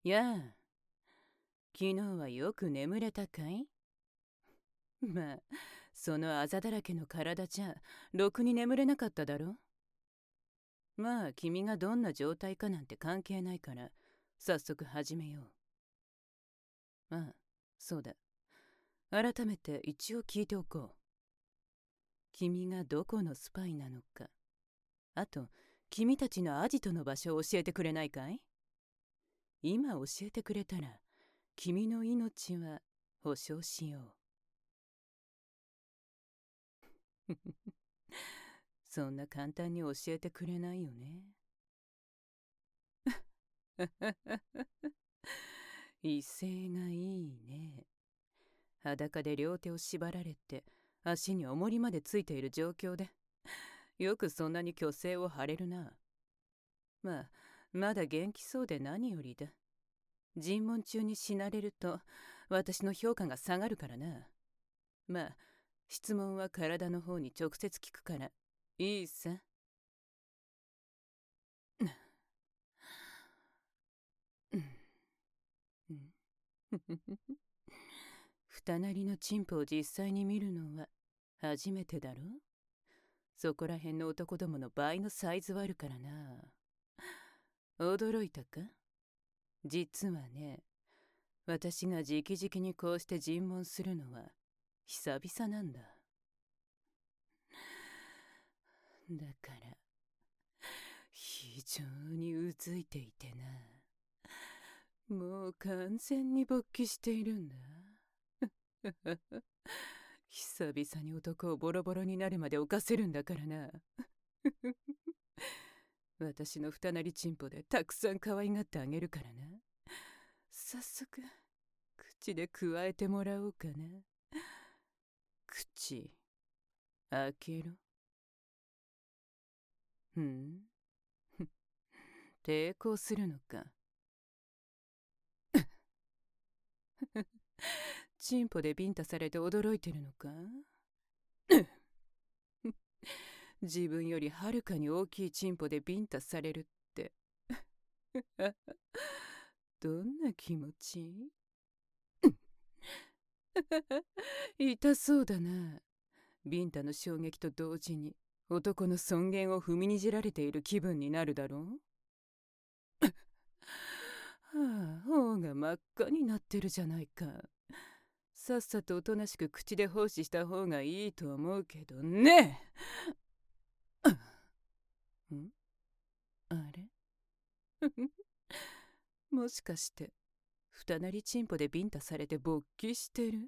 やあ、昨日はよく眠れたかい？まあ、そのあざだらけの体じゃ、ろくに眠れなかっただろ。まあ、君がどんな状態かなんて関係ないから、早速始めよう。ああ、そうだ。改めて一応聞いておこう。君がどこのスパイなのか。あと、君たちのアジトの場所を教えてくれないかい？今教えてくれたら、君の命は保証しよう。そんな簡単に教えてくれないよね。威勢がいいね。裸で両手を縛られて足に重りまでついている状況でよくそんなに虚勢を張れるな。まあ、まだ元気そうで何よりだ。尋問中に死なれると私の評価が下がるからな。まあ、質問は体の方に直接聞くからいいさ。二なりのチンポを実際に見るのは初めてだろ。そこら辺の男どもの倍のサイズはあるからな。驚いたか？実はね、私が直々にこうして尋問するのは久々なんだ。だから非常にうずいていてな。もう完全に勃起しているんだ。久々に男をボロボロになるまで犯せるんだからな。私の二なりチンポでたくさん可愛がってあげるからな。早速口でくわえてもらおうかな。口開けろ。抵抗するのか？チンポでビンタされて驚いてるのか？自分よりはるかに大きいチンポでビンタされるってどんな気持ち？痛そうだな。ビンタの衝撃と同時に男の尊厳を踏みにじられている気分になるだろう。はあ、頬が真っ赤になってるじゃないか。さっさとおとなしく口で奉仕した方がいいと思うけどね。ん？あれ？もしかして二なりチンポでビンタされて勃起してる？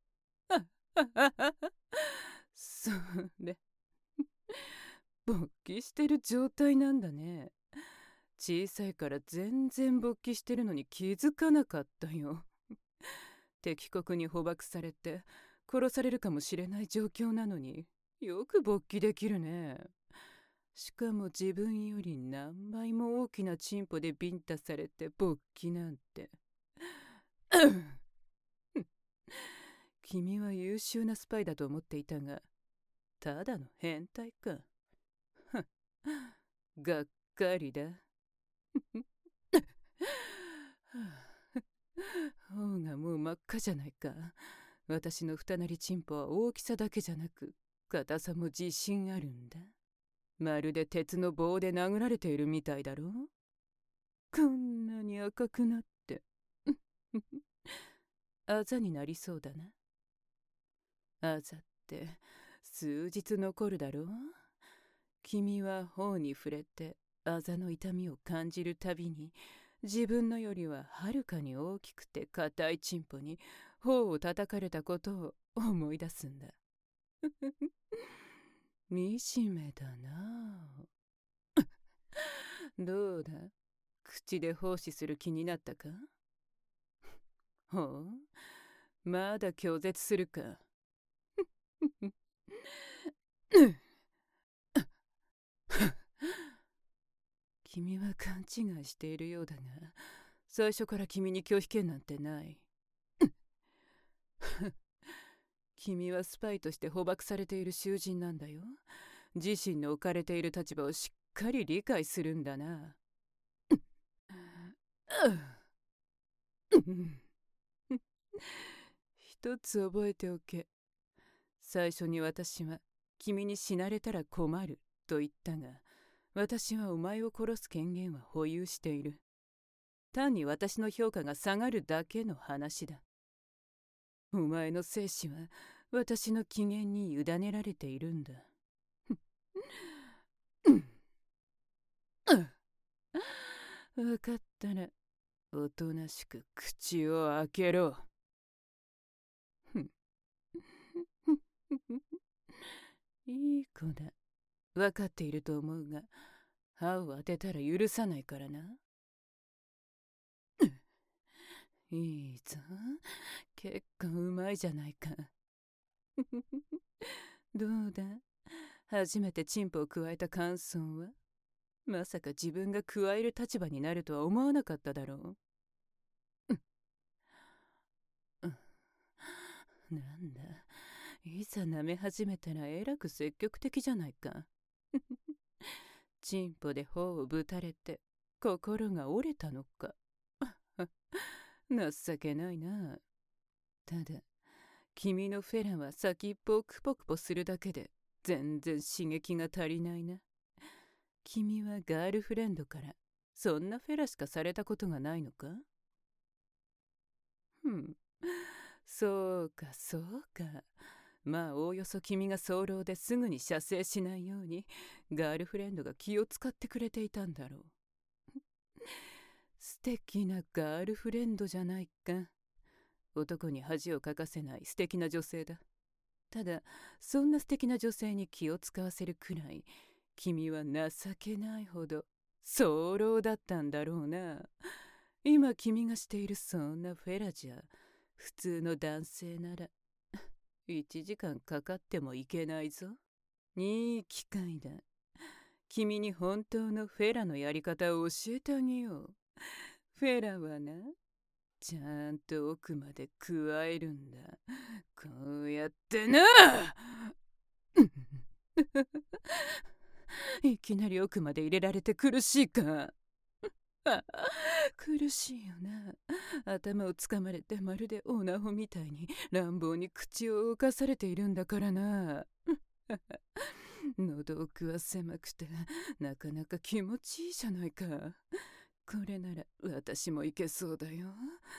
それ勃起してる状態なんだね。小さいから全然勃起してるのに気づかなかったよ。敵国に捕獲されて殺されるかもしれない状況なのによく勃起できるね。しかも自分より何倍も大きなチンポでビンタされて勃起なんて。君は優秀なスパイだと思っていたが、ただの変態か。がっかりだ。頬がもう真っ赤じゃないか。私の二なりチンポは大きさだけじゃなく硬さも自信あるんだ。まるで鉄の棒で殴られているみたいだろ。こんなに赤くなってあざになりそうだな。あざって数日残るだろう。君は頬に触れてあざの痛みを感じるたびに自分のよりははるかに大きくて硬いチンポに頬を叩かれたことを思い出すんだ。惨めだなあ。どうだ、口で奉仕する気になったか？ほう、まだ拒絶するか？君は勘違いしているようだが、最初から君に拒否権なんてない。君はスパイとして捕獲されている囚人なんだよ。自身の置かれている立場をしっかり理解するんだな。 一つ覚えておけ。最初に私は君に死なれたら困ると言ったが、私はお前を殺す権限は保有している。単に私の評価が下がるだけの話だ。お前の生死は私の機嫌に委ねられているんだ。分かったらおとなしく口を開けろ。いい子だ。分かっていると思うが、歯を当てたら許さないからな。いいぞ。結構うまいじゃないか。どうだ、初めてチンポを加えた感想は？まさか自分が加える立場になるとは思わなかっただろう。なんだ、いざ舐め始めたらえらく積極的じゃないか。チンポで頬をぶたれて心が折れたのか。情けないな。ただ君のフェラは先っぽをクポクポするだけで全然刺激が足りないな。君はガールフレンドからそんなフェラしかされたことがないのか？そうかそうか。まあおおよそ君が早漏ですぐに射精しないようにガールフレンドが気を使ってくれていたんだろう。素敵なガールフレンドじゃないか。男に恥をかかせない素敵な女性だ。ただそんな素敵な女性に気を使わせるくらい君は情けないほど早漏だったんだろうな。今君がしているそんなフェラじゃ普通の男性なら1時間かかってもいけないぞ。いい機会だ。君に本当のフェラのやり方を教えてあげよう。フェラはな、ちゃんと奥まで加えるんだ。こうやってな。いきなり奥まで入れられて苦しいか。苦しいよな。頭をつかまれてまるでオナホみたいに乱暴に口を動かされているんだからな。喉奥は狭くてなかなか気持ちいいじゃないか。これなら私もいけそうだよ。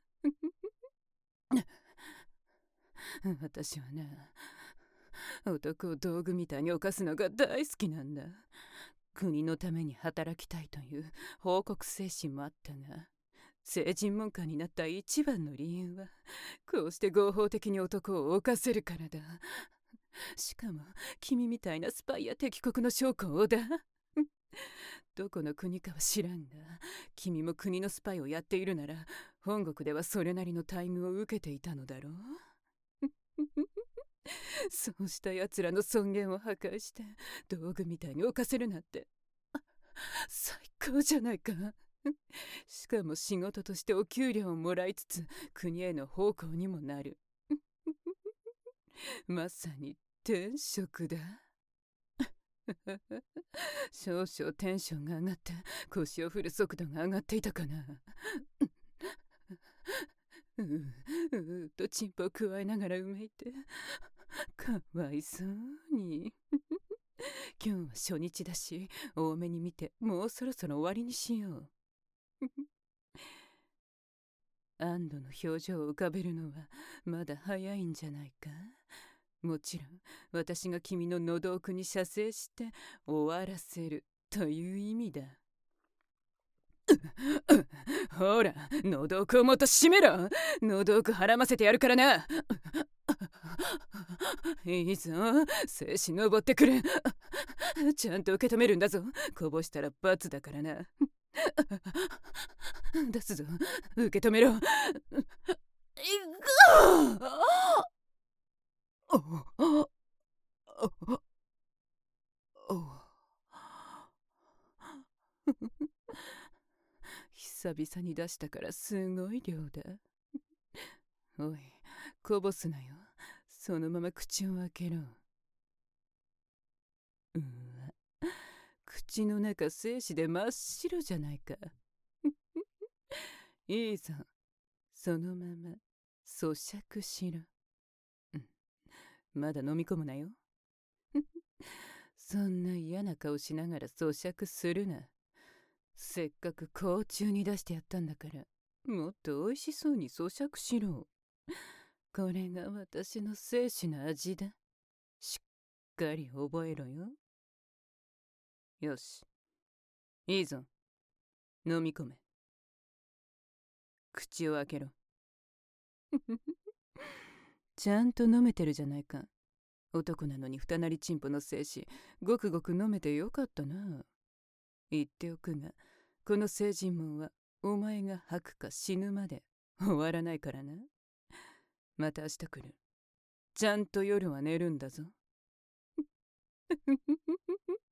私はな、男を道具みたいに犯すのが大好きなんだ。国のために働きたいという報告精神もあったが、成人門下になった一番の理由はこうして合法的に男を犯せるからだ。しかも君みたいなスパイや敵国の将校だ。どこの国かは知らんが、君も国のスパイをやっているなら本国ではそれなりの待遇を受けていたのだろう。そうした奴らの尊厳を破壊して道具みたいに犯せるなんて最高じゃないか。しかも仕事としてお給料をもらいつつ国への奉公にもなる。まさに天職だ。少々テンションが上がって腰を振る速度が上がっていたかな。とチンポをくわえながらうめいてかわいそうに。今日は初日だし多めに見てもうそろそろ終わりにしよう。安堵の表情を浮かべるのはまだ早いんじゃないか。もちろん私が君の喉奥に射精して終わらせるという意味だ。ほら、喉奥をもっと閉めろ。喉奥はらませてやるからな。いいぞ、精子登ってくる。ちゃんと受け止めるんだぞ。こぼしたら罰だからな。出すぞ、受け止めろ。いく久々に出したからすごい量だ。おい、こぼすなよ。そのまま口を開けろ。うわ、口の中精子で真っ白じゃないか。いいぞ、 そのまま咀嚼しろ。まだ飲み込むなよ。そんな嫌な顔しながら咀嚼するな。せっかく口中に出してやったんだから、もっと美味しそうに咀嚼しろ。これが私の生死の味だ。しっかり覚えろよ。よし。いいぞ。飲み込め。口を開けろ。ちゃんと飲めてるじゃないか。男なのに二なりチンポの精子、ごくごく飲めてよかったな。言っておくが、この成人門はお前が吐くか死ぬまで終わらないからな。また明日来る。ちゃんと夜は寝るんだぞ。